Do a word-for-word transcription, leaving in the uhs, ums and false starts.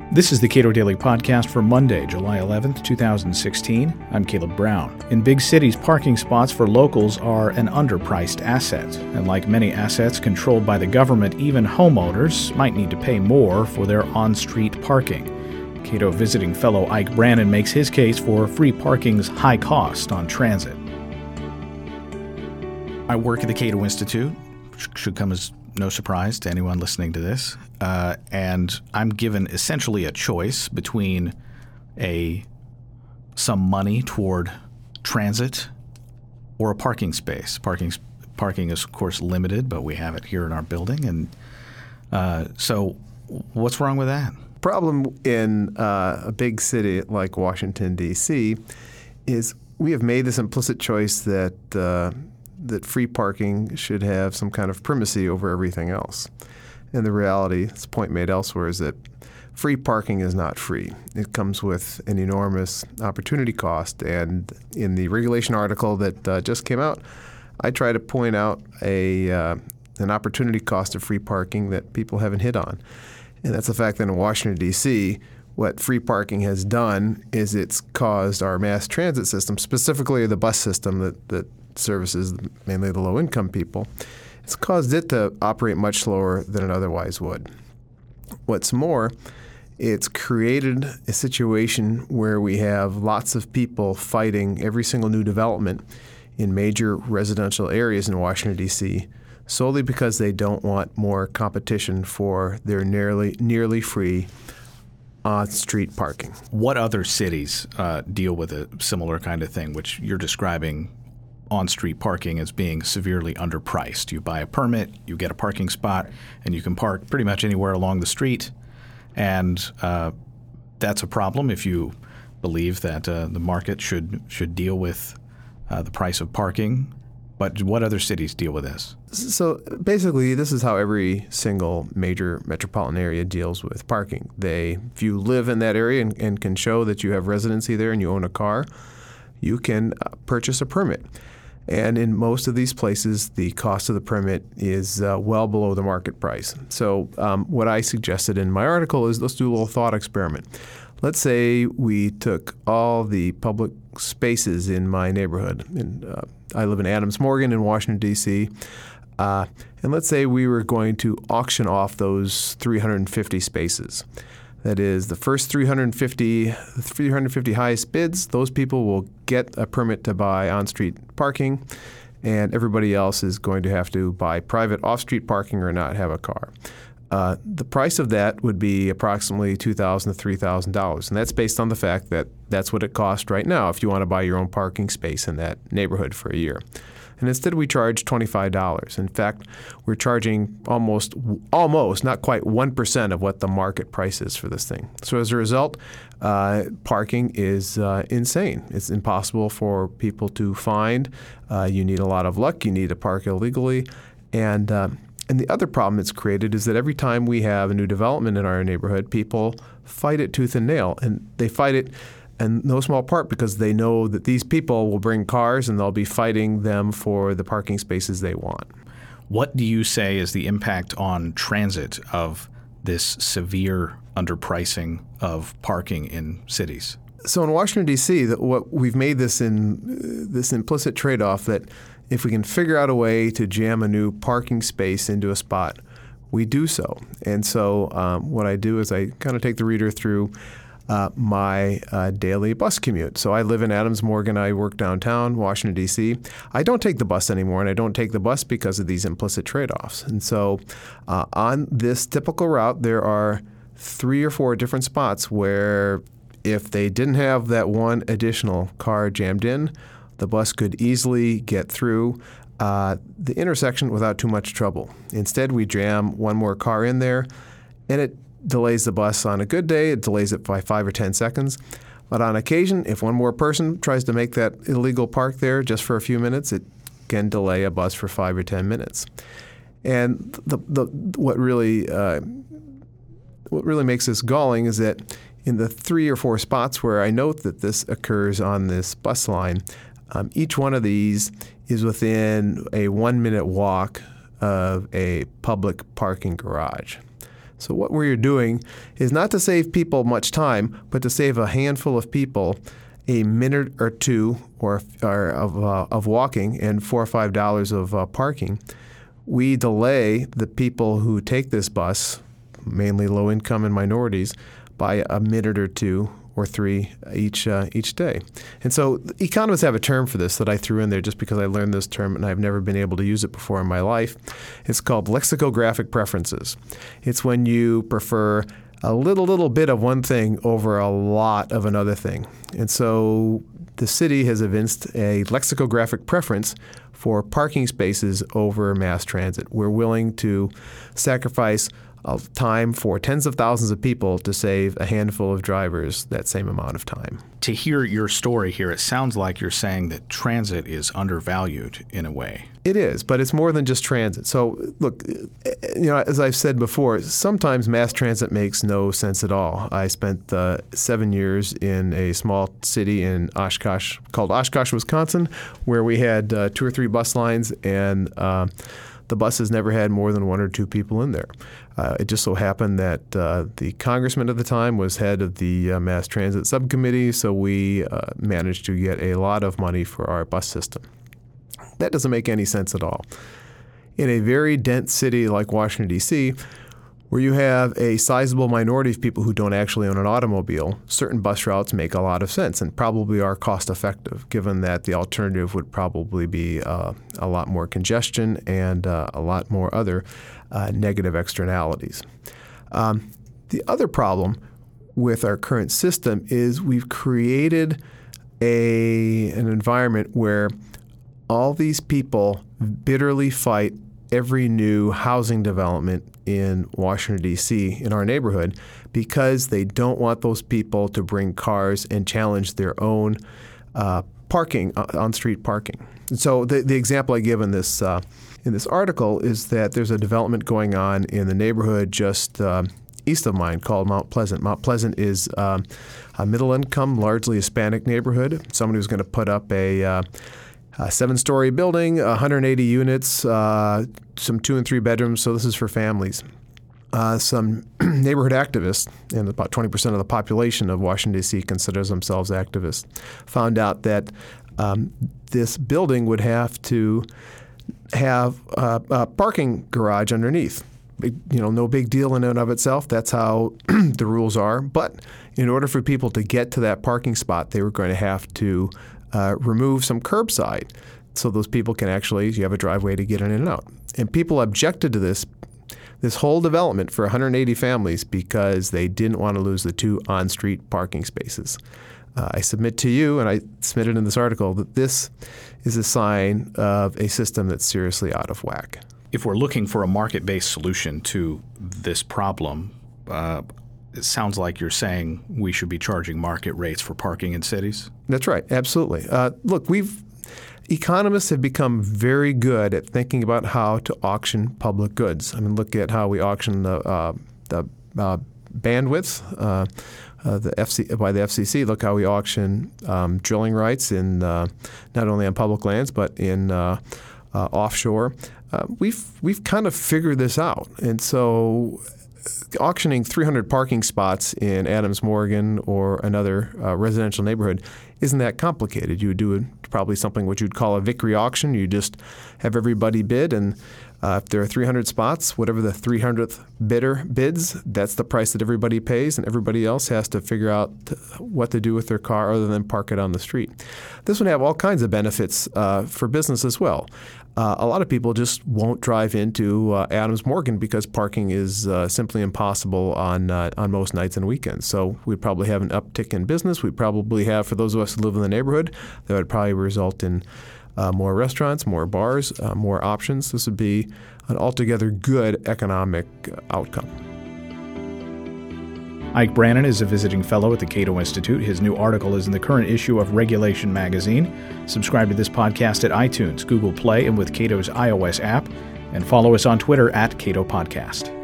This is the Cato Daily Podcast for Monday, July eleventh, twenty sixteen. I'm Caleb Brown. In big cities, parking spots for locals are an underpriced asset. And like many assets controlled by the government, even homeowners might need to pay more for their on-street parking. Cato visiting fellow Ike Brannon makes his case for free parking's high cost on transit. I work at the Cato Institute, which should come as no surprise to anyone listening to this. Uh, and I'm given essentially a choice between a some money toward transit or a parking space. Parking parking is, of course, limited, but we have it here in our building. And uh, so what's wrong with that? Problem in uh, a big city like Washington, D C is we have made this implicit choice that uh, that free parking should have some kind of primacy over everything else. And the reality, this point made elsewhere, is that free parking is not free. It comes with an enormous opportunity cost. And in the regulation article that uh, just came out, I try to point out a uh, an opportunity cost of free parking that people haven't hit on. And that's the fact that in Washington, D C, what free parking has done is it's caused our mass transit system, specifically the bus system that, that services mainly the low-income people, it's caused it to operate much slower than it otherwise would. What's more, it's created a situation where we have lots of people fighting every single new development in major residential areas in Washington, D C, solely because they don't want more competition for their nearly nearly free on-street parking. What other cities uh, deal with a similar kind of thing, which you're describing on-street parking as being severely underpriced? You buy a permit, you get a parking spot, and you can park pretty much anywhere along the street. And uh, that's a problem if you believe that uh, the market should should deal with uh, the price of parking. But what other cities deal with this? So basically, this is how every single major metropolitan area deals with parking. They, if you live in that area and, and can show that you have residency there and you own a car, you can uh, purchase a permit. And in most of these places, the cost of the permit is uh, well below the market price. So um, what I suggested in my article is let's do a little thought experiment. Let's say we took all the public spaces in my neighborhood. And, uh, I live in Adams Morgan in Washington, D C, uh, and let's say we were going to auction off those three hundred fifty spaces. That is, the first three hundred fifty, three hundred fifty highest bids, those people will get a permit to buy on-street parking, and everybody else is going to have to buy private off-street parking or not have a car. Uh, the price of that would be approximately two thousand dollars to three thousand dollars, and that's based on the fact that that's what it costs right now if you want to buy your own parking space in that neighborhood for a year. And instead we charge twenty-five dollars. In fact, we're charging almost, almost, not quite one percent of what the market price is for this thing. So as a result, uh, parking is uh, insane. It's impossible for people to find. Uh, you need a lot of luck. You need to park illegally. And uh, and the other problem it's created is that every time we have a new development in our neighborhood, people fight it tooth and nail. And they fight it in no small part because they know that these people will bring cars and they'll be fighting them for the parking spaces they want. What do you say is the impact on transit of this severe underpricing of parking in cities? So in Washington, D C, that what we've made this in uh, this implicit trade-off that if we can figure out a way to jam a new parking space into a spot, we do so. And so um, what I do is I kind of take the reader through Uh, my uh, daily bus commute. So I live in Adams Morgan. I work downtown, Washington, D C. I don't take the bus anymore, and I don't take the bus because of these implicit trade-offs. And so uh, on this typical route, there are three or four different spots where if they didn't have that one additional car jammed in, the bus could easily get through uh, the intersection without too much trouble. Instead, we jam one more car in there, and it delays the bus. On a good day, it delays it by five or ten seconds. But on occasion, if one more person tries to make that illegal park there just for a few minutes, it can delay a bus for five or ten minutes. And the, the what really uh, what really makes this galling is that in the three or four spots where I note that this occurs on this bus line, um, each one of these is within a one-minute walk of a public parking garage. So what we're doing is not to save people much time, but to save a handful of people a minute or two or, or of, uh, of walking and four or five dollars of uh, parking. We delay the people who take this bus, mainly low income and minorities, by a minute or two or three each uh, each day. And so economists have a term for this that I threw in there just because I learned this term and I've never been able to use it before in my life. It's called lexicographic preferences. It's when you prefer a little, little bit of one thing over a lot of another thing. And so the city has evinced a lexicographic preference for parking spaces over mass transit. We're willing to sacrifice of time for tens of thousands of people to save a handful of drivers that same amount of time. To hear your story here, it sounds like you're saying that transit is undervalued in a way. It is, but it's more than just transit. So, look, you know, as I've said before, sometimes mass transit makes no sense at all. I spent uh, seven years in a small city in Oshkosh called Oshkosh, Wisconsin, where we had uh, two or three bus lines, and uh, the buses never had more than one or two people in there. Uh, it just so happened that uh, the congressman at the time was head of the uh, mass transit subcommittee, so we uh, managed to get a lot of money for our bus system. That doesn't make any sense at all. In a very dense city like Washington, D C, where you have a sizable minority of people who don't actually own an automobile, certain bus routes make a lot of sense and probably are cost effective, given that the alternative would probably be uh, a lot more congestion and uh, a lot more other uh, negative externalities. Um, the other problem with our current system is we've created a an environment where all these people bitterly fight every new housing development in Washington, D C, in our neighborhood, because they don't want those people to bring cars and challenge their own uh, parking, uh, on-street parking. And so the, the example I give in this uh, in this article is that there's a development going on in the neighborhood just uh, east of mine called Mount Pleasant. Mount Pleasant is um, a middle-income, largely Hispanic neighborhood. Somebody was going to put up a uh, A seven-story building, one hundred eighty units, uh, some two and three bedrooms, so this is for families. Uh, some neighborhood activists, and about twenty percent of the population of Washington, D C considers themselves activists, found out that um, this building would have to have uh, a parking garage underneath. Big, you know, no big deal in and of itself. That's how the rules are. But in order for people to get to that parking spot, they were going to have to Uh, remove some curbside so those people can actually, you have a driveway to get in and out. And people objected to this this whole development for one hundred eighty families because they didn't want to lose the two on-street parking spaces. Uh, I submit to you, and I submitted in this article, that this is a sign of a system that's seriously out of whack. If we're looking for a market-based solution to this problem, uh, it sounds like you're saying we should be charging market rates for parking in cities? That's right. Absolutely. Uh, look, we've economists have become very good at thinking about how to auction public goods. I mean, look at how we auction the uh, the uh, bandwidth uh, uh, the F C by the F C C. Look how we auction um, drilling rights in uh, not only on public lands but in uh, uh, offshore. Uh, we've we've kind of figured this out, and so auctioning three hundred parking spots in Adams Morgan or another uh, residential neighborhood isn't that complicated. You would do probably something what you'd call a Vickery auction. You just have everybody bid, and uh, if there are three hundred spots, whatever the three hundredth bidder bids, that's the price that everybody pays, and everybody else has to figure out what to do with their car other than park it on the street. This would have all kinds of benefits uh, for business as well. Uh, a lot of people just won't drive into uh, Adams Morgan because parking is uh, simply impossible on uh, on most nights and weekends. So we'd probably have an uptick in business. We'd probably have, for those of us who live in the neighborhood, that would probably result in uh, more restaurants, more bars, uh, more options. This would be an altogether good economic outcome. Ike Brannon is a visiting fellow at the Cato Institute. His new article is in the current issue of Regulation Magazine. Subscribe to this podcast at iTunes, Google Play, and with Cato's iOS app. And follow us on Twitter at Cato Podcast.